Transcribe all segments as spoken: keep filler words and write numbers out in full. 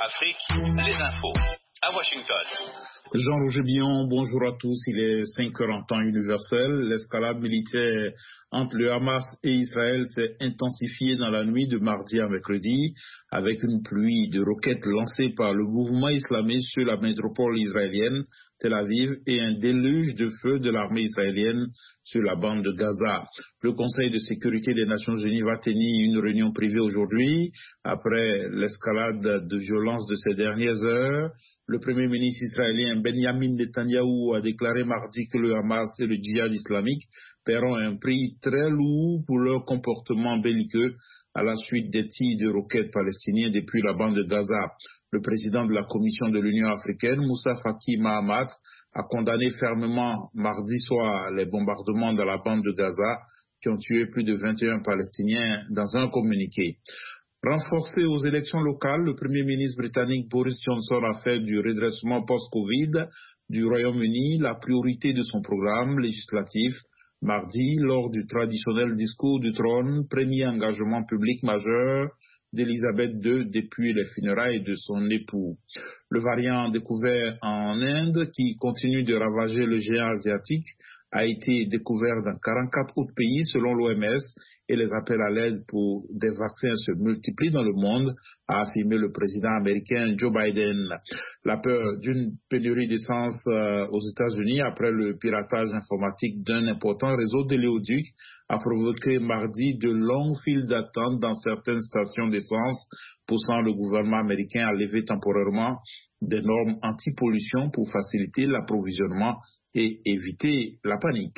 Afrique, les infos. À Washington. Jean-Roger Billon, bonjour à tous. Il est cinq heures en temps universel. L'escalade militaire entre le Hamas et Israël s'est intensifiée dans la nuit de mardi à mercredi avec une pluie de roquettes lancées par le mouvement islamiste sur la métropole israélienne, Tel Aviv, et un déluge de feu de l'armée israélienne sur la bande de Gaza. Le Conseil de sécurité des Nations Unies va tenir une réunion privée aujourd'hui après l'escalade de violence de ces dernières heures. Le Premier ministre israélien Benjamin Netanyahou a déclaré mardi que le Hamas et le djihad islamique paieront un prix très lourd pour leur comportement belliqueux à la suite des tirs de roquettes palestiniens depuis la bande de Gaza. Le président de la Commission de l'Union africaine, Moussa Faki Mahamat, a condamné fermement mardi soir les bombardements dans la bande de Gaza qui ont tué plus de vingt et un Palestiniens dans un communiqué. Renforcé aux élections locales, le Premier ministre britannique Boris Johnson a fait du redressement post-Covid du Royaume-Uni la priorité de son programme législatif. Mardi, lors du traditionnel discours du trône, premier engagement public majeur d'Élisabeth deux depuis les funérailles de son époux. Le variant découvert en Inde, qui continue de ravager le géant asiatique, a été découvert dans quarante-quatre autres pays selon l'O M S et les appels à l'aide pour des vaccins se multiplient dans le monde, a affirmé le président américain Joe Biden. La peur d'une pénurie d'essence euh, aux États-Unis après le piratage informatique d'un important réseau d'éléoducs a provoqué mardi de longues files d'attente dans certaines stations d'essence, poussant le gouvernement américain à lever temporairement des normes anti-pollution pour faciliter l'approvisionnement et éviter la panique.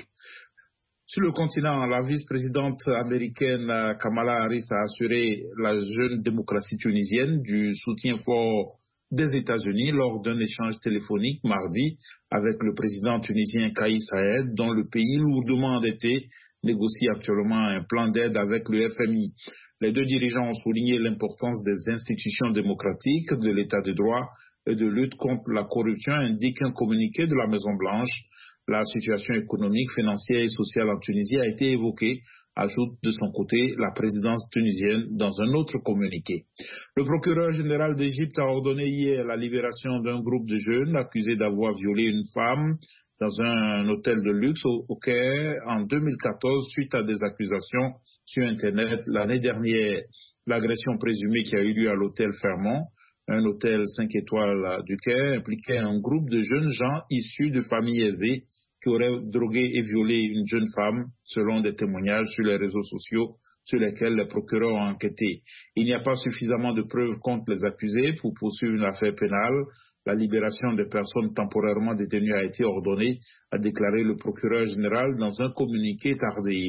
Sur le continent, la vice-présidente américaine Kamala Harris a assuré la jeune démocratie tunisienne du soutien fort des États-Unis lors d'un échange téléphonique mardi avec le président tunisien Kais Saied, dont le pays lourdement endetté négocie actuellement un plan d'aide avec le F M I. Les deux dirigeants ont souligné l'importance des institutions démocratiques, de l'état de droit et de lutte contre la corruption, indique un communiqué de la Maison-Blanche. La situation économique, financière et sociale en Tunisie a été évoquée, ajoute de son côté la présidence tunisienne dans un autre communiqué. Le procureur général d'Égypte a ordonné hier la libération d'un groupe de jeunes accusés d'avoir violé une femme dans un hôtel de luxe au, au Caire en deux mille quatorze suite à des accusations sur Internet l'année dernière. L'agression présumée qui a eu lieu à l'hôtel Fairmont, un hôtel cinq étoiles du Caire, impliquait un groupe de jeunes gens issus de familles aisées qui auraient drogué et violé une jeune femme, selon des témoignages sur les réseaux sociaux sur lesquels les procureurs ont enquêté. Il n'y a pas suffisamment de preuves contre les accusés pour poursuivre une affaire pénale. La libération des personnes temporairement détenues a été ordonnée, a déclaré le procureur général dans un communiqué tardif.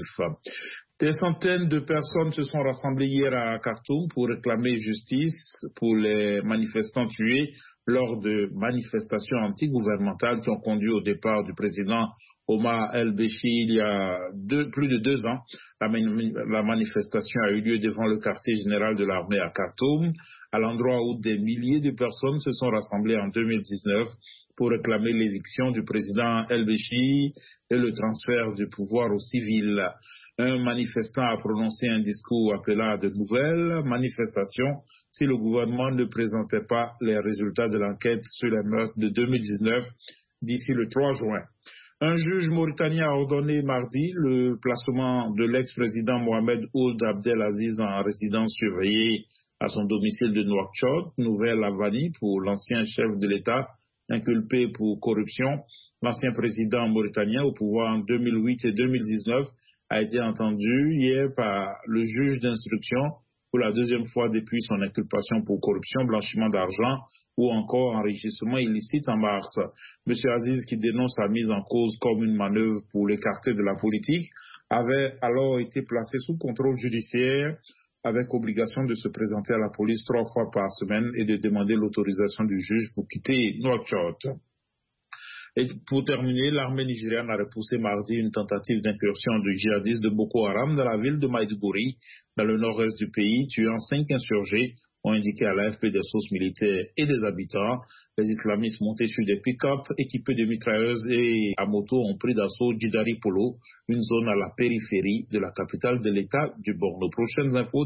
Des centaines de personnes se sont rassemblées hier à Khartoum pour réclamer justice pour les manifestants tués lors de manifestations antigouvernementales qui ont conduit au départ du président Omar el-Béchir il y a deux, plus de deux ans. La, la manifestation a eu lieu devant le quartier général de l'armée à Khartoum, à l'endroit où des milliers de personnes se sont rassemblées en deux mille dix-neuf pour réclamer l'éviction du président el-Béchir et le transfert du pouvoir aux civils. Un manifestant a prononcé un discours appelant à de nouvelles manifestations si le gouvernement ne présentait pas les résultats de l'enquête sur les meurtres de deux mille dix-neuf d'ici le trois juin. Un juge mauritanien a ordonné mardi le placement de l'ex-président Mohamed Ould Abdelaziz en résidence surveillée à son domicile de Nouakchott, Nouvelle-Albanie, pour l'ancien chef de l'État inculpé pour corruption. L'ancien président mauritanien au pouvoir en deux mille huit et deux mille dix-neuf a été entendu hier par le juge d'instruction pour la deuxième fois depuis son inculpation pour corruption, blanchiment d'argent ou encore enrichissement illicite en mars. M. Aziz, qui dénonce sa mise en cause comme une manœuvre pour l'écarter de la politique, avait alors été placé sous contrôle judiciaire avec obligation de se présenter à la police trois fois par semaine et de demander l'autorisation du juge pour quitter Nouakchott. Et pour terminer, l'armée nigériane a repoussé mardi une tentative d'incursion de djihadistes de Boko Haram dans la ville de Maiduguri, dans le nord-est du pays, tuant cinq insurgés, ont indiqué à l'A F P des sources militaires et des habitants. Les islamistes montés sur des pick-up équipés de mitrailleuses et à moto ont pris d'assaut Djidari Polo, une zone à la périphérie de la capitale de l'État du Borno. Prochaines infos